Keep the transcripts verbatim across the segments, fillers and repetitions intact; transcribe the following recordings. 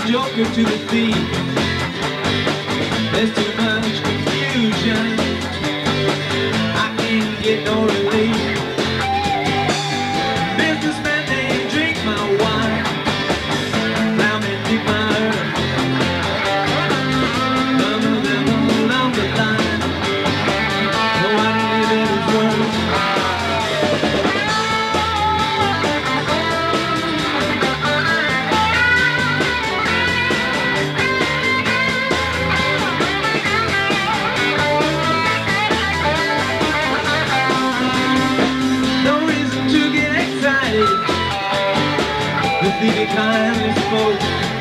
joker to the thief. There's too much confusion, I can't get no relief. Businessmen, they drink my wine, plowmen dig my earth. None of them along the line know what living is worth. The thieving kind is folk.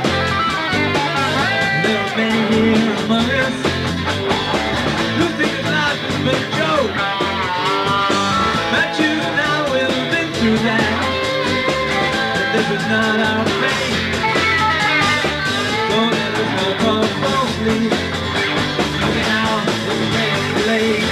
There are many here among us who think that life is but a joke. But you and I will have been through that, and this is not our fate. Don't let us go call falsely. Look now, it's getting late.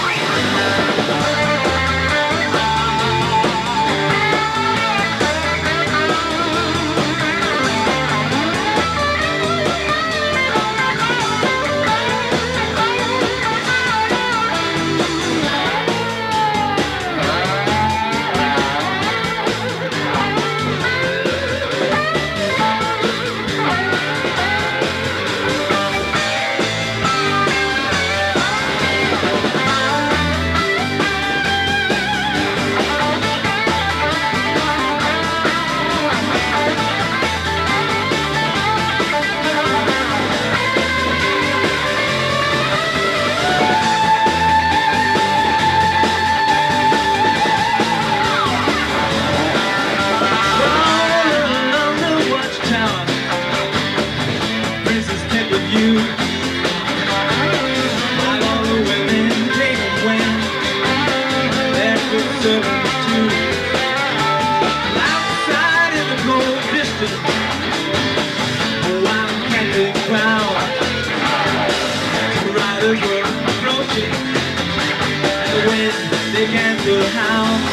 You, while all the women came and went, their good servants too. Outside in the cold distance, a wild captive crowd, the riders were approaching, and the wind began to howl.